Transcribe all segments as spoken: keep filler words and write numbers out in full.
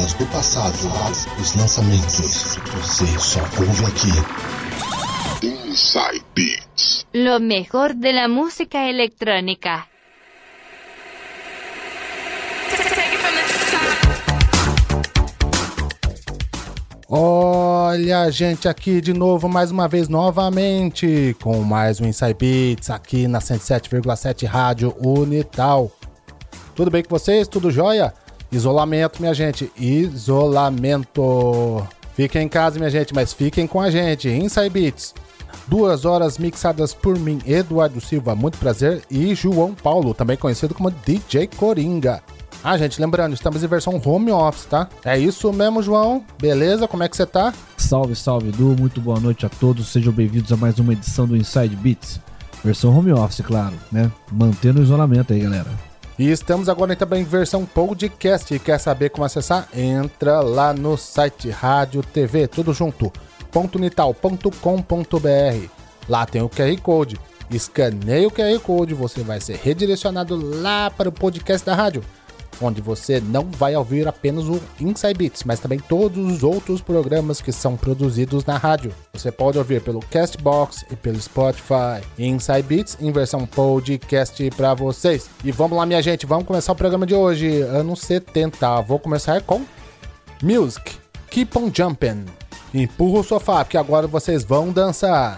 pérolas do passado, os lançamentos. Você só ouve aqui. Inside Beats. Lo mejor de la música electrónica. Olha a gente aqui de novo, mais uma vez, novamente, com mais um Inside Beats aqui na cento e sete vírgula sete Rádio Unital. Tudo bem com vocês? Tudo jóia? Isolamento, minha gente, isolamento. Fiquem em casa, minha gente, mas fiquem com a gente. Inside Beats, duas horas mixadas por mim, Eduardo Silva, muito prazer, e João Paulo, também conhecido como D J Coringa. Ah, gente, lembrando, estamos em versão home office, tá? É isso mesmo, João? Beleza? Como é que você tá? Salve, salve, Edu. Muito boa noite a todos. Sejam bem-vindos a mais uma edição do Inside Beats. Versão home office, claro, né? Mantendo o isolamento aí, galera. E estamos agora também em versão podcast. Quer saber como acessar? Entra lá no site Rádio T V, tudo junto, .unital ponto com ponto b r. Lá tem o Q R Code. Escaneie o Q R Code, você vai ser redirecionado lá para o podcast da rádio, onde você não vai ouvir apenas o Inside Beats, mas também todos os outros programas que são produzidos na rádio. Você pode ouvir pelo Castbox e pelo Spotify. Inside Beats em versão podcast para vocês. E vamos lá, minha gente, vamos começar o programa de hoje, anos setenta. Vou começar com Music, Keep on Jumping. Empurra o sofá, porque agora vocês vão dançar.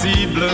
invincible.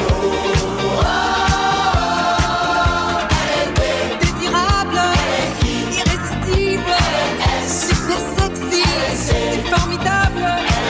Désirable, irrésistible, super sexy, c'est formidable.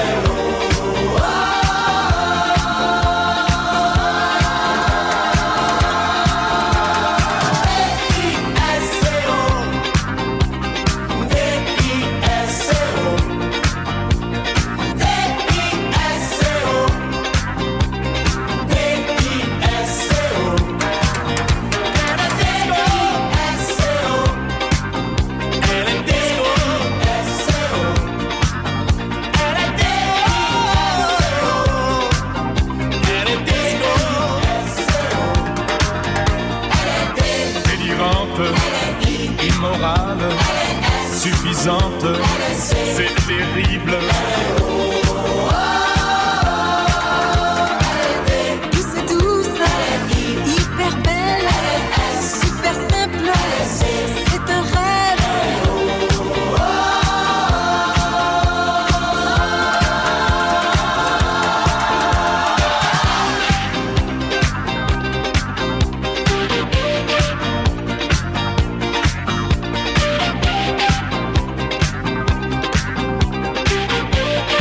Immorale, suffisante, c'est terrible. Douce et douce, hyper belle, super simple, c'est un rêve. Elle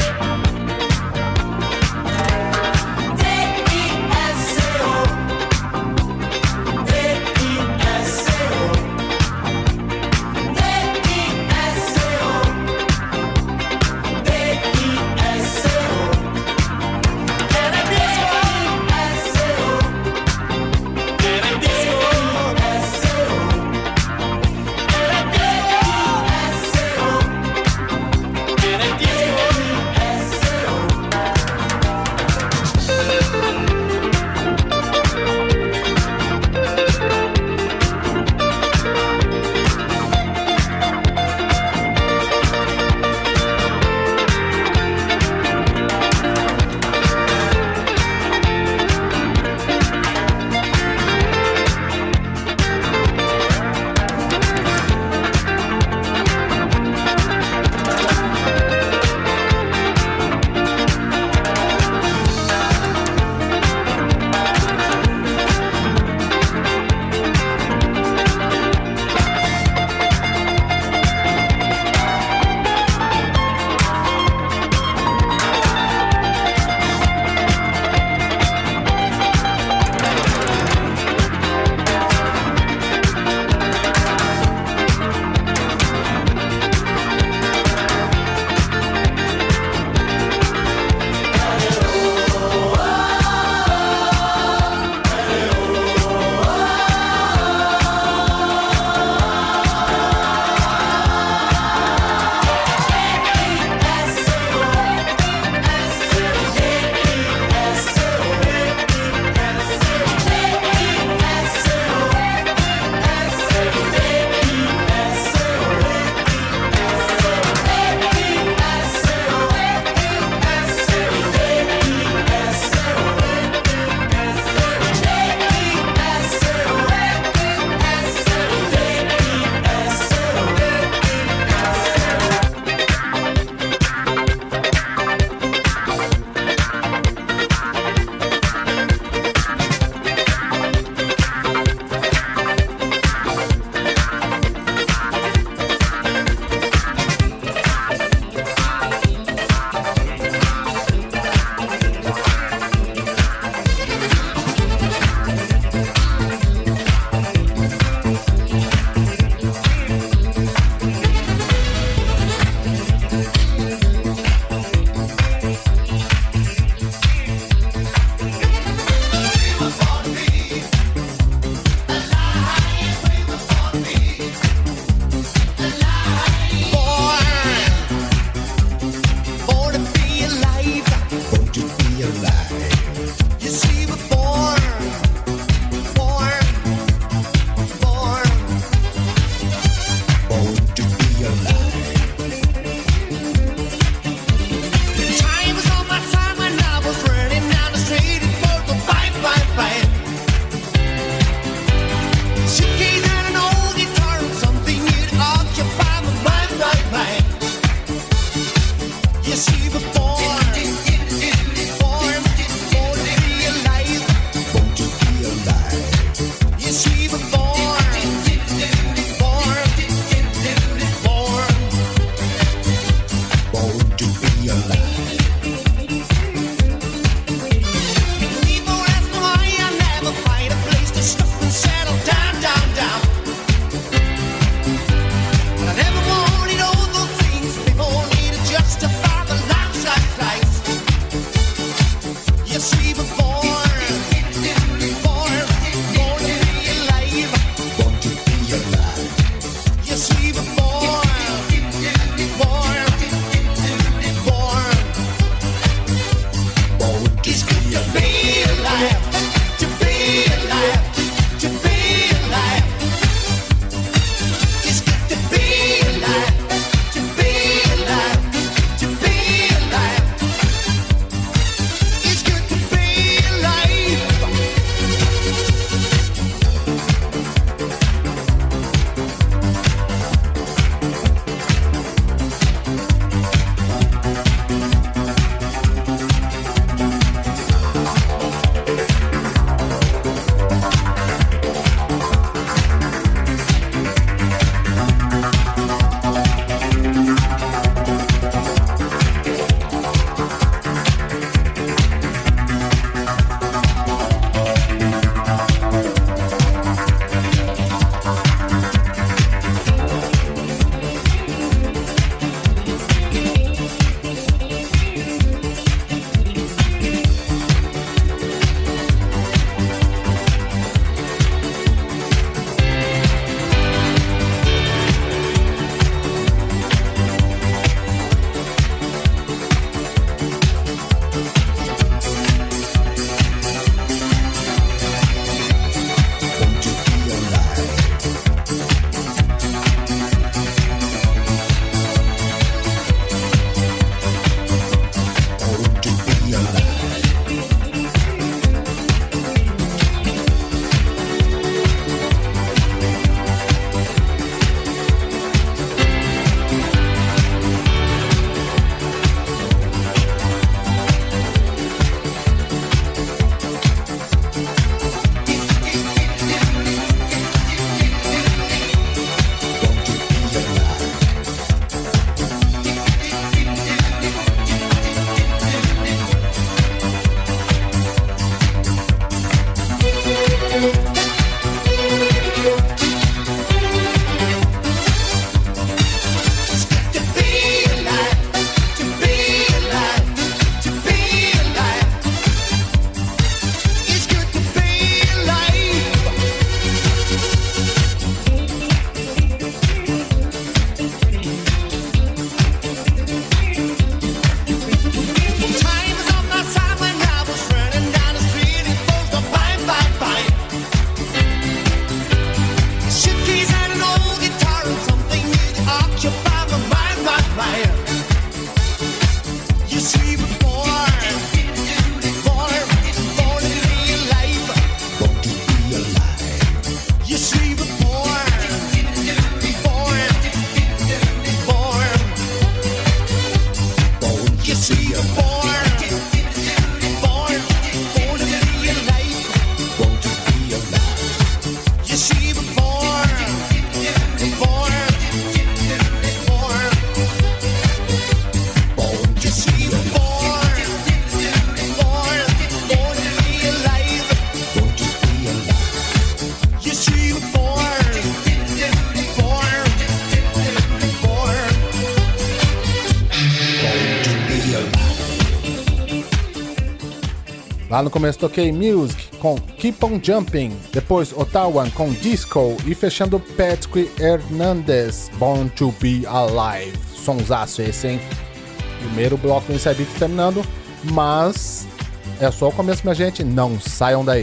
Lá no começo toquei Music com Keep On Jumping, depois Ottawa com Disco e fechando Patrick Hernandez, Born To Be Alive. Sonsaço esse, hein? Primeiro bloco do Inside Beats terminando, mas é só o começo, minha gente, não saiam daí.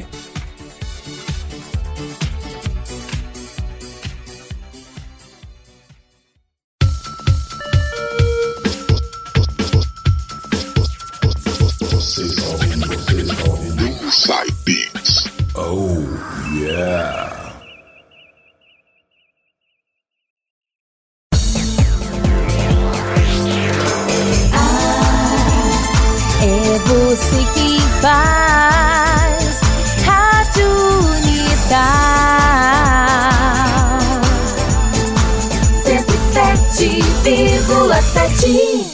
Inside Beats. Oh, yeah. É você que faz Rádio Unital cento e sete vírgula sete.